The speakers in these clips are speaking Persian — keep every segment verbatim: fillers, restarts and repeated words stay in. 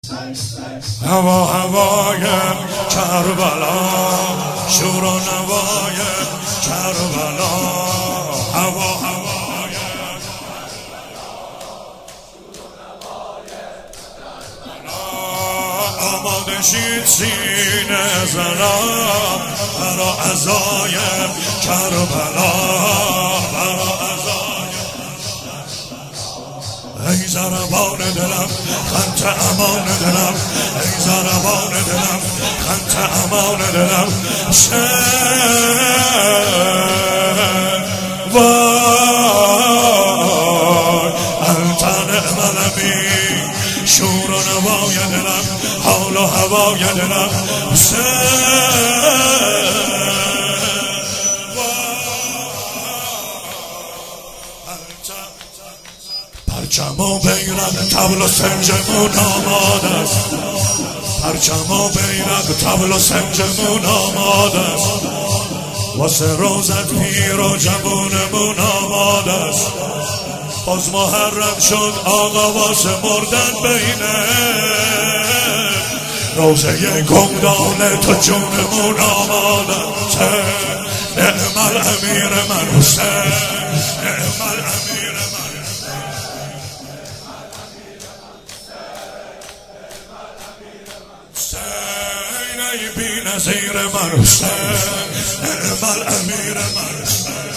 هوا هوای کربلا، شور و نوای کربلا، هوا هوای آماده شید سینه زنم برا عزای کربلا، برا ای ضربان دلم خنت امان دلم، ای ضربان دلم خنت امان دلم، وای انت نعم الامین، شور و نوای دلم، حال و هوای دلم، پرچم و بیرق طبل و سنجمون آماده است، پرچم و بیرق طبل و سنجمون آماده است، واسه روزت پیر و جوونمون آماده است، باز محرم شد آقا واسه مردن بینه، روزه گمدان تو جونمون آماده است، نعم الامیر من حسین، نعم الامیر من ای بی نظیر من حسین، نعم الامیر من حسین،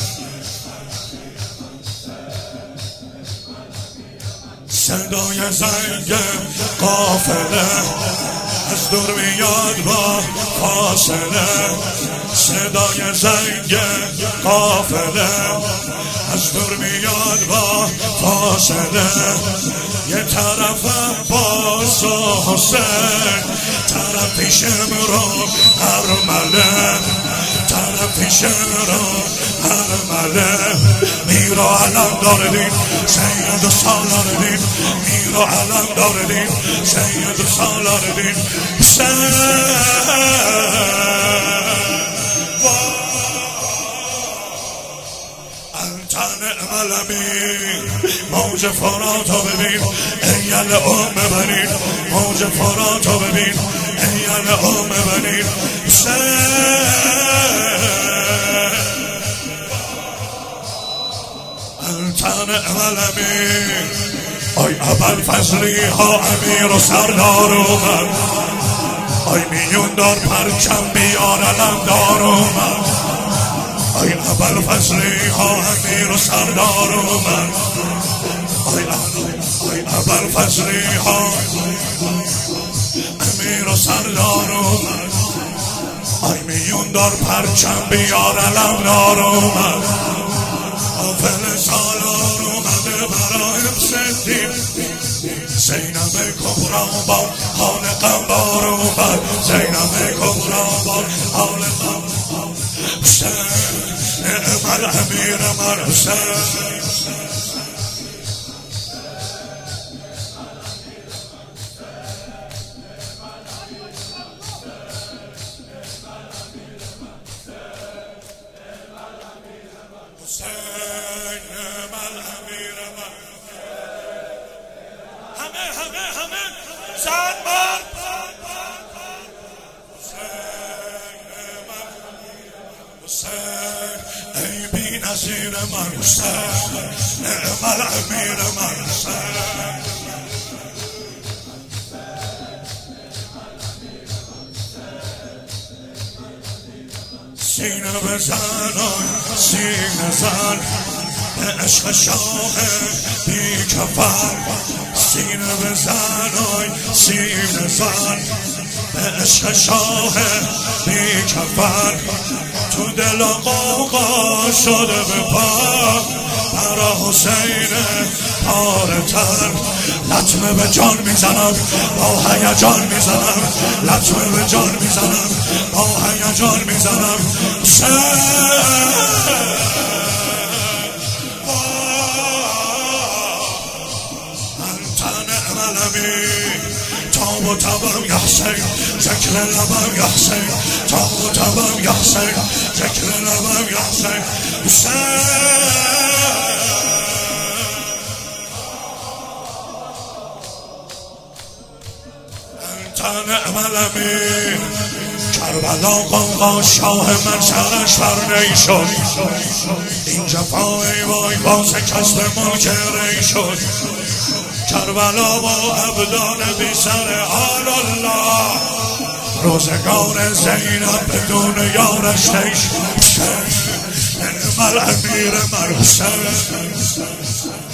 صدای زنگ قافله از دور میاد با فاصله، صدای زنگ قافله از دور میاد با فاصله، یه طرف عباس و حسین، طرفی شمرون ارمله، طرفی شمرون ارمله، میرا علم داره دین سید و سالار دین، میرا علم داره دین سید و سالار دین، حسین نعم الامین، موج فراتو ببین ایل ام ببین، موج فراتو ببین ایل ام ببین، انت نعم الامین، آی ابوالفضلی ها امیر و سردار اومد، آی میون دار پرچم بیار علم دار اومد، آی ابوالفضلی ها امیر و سردار اومد، آی ابوالفضلی ها امیر و سردار اومد، آی میون دار پرچم بیار علم دار اومد، حافل سالار اومده برایم سندیم، زینب کبرا با حال قنبار اومد، زینب کبرا با حال قنبار، حسین نعم الامیر من حسین، حسین نعم الامیر من، همه همه همه زن مرد، حسین ای بی نظیر من حسین، نعم الامیر من حسین، سینه بزن آی سینه زن به عشق شاه بی کفن، سینه بزن آی سینه زن به عشق شاه بی کفن، تو دل قوقا شده به پا برا حسین پاره تن، لطمه به جان میزنم با هیجان میزنم، لطمه به جان میزنم با هیجان میزنم، انت نعم الامین، تاب و تبم یا حسین، ذکر لبم یا حسین، تاب و تبم یا حسین، ذکر لبم یا حسین، حسین. نعم الامیر. کربلا قوقا شاه من سرش بر نی شد، این جفای وای باز کسب ملک ری شد. کربلا با ابدان بی سر آل الله، روزگار زینب بدون یارش نیش. نعم الامیر من حسین.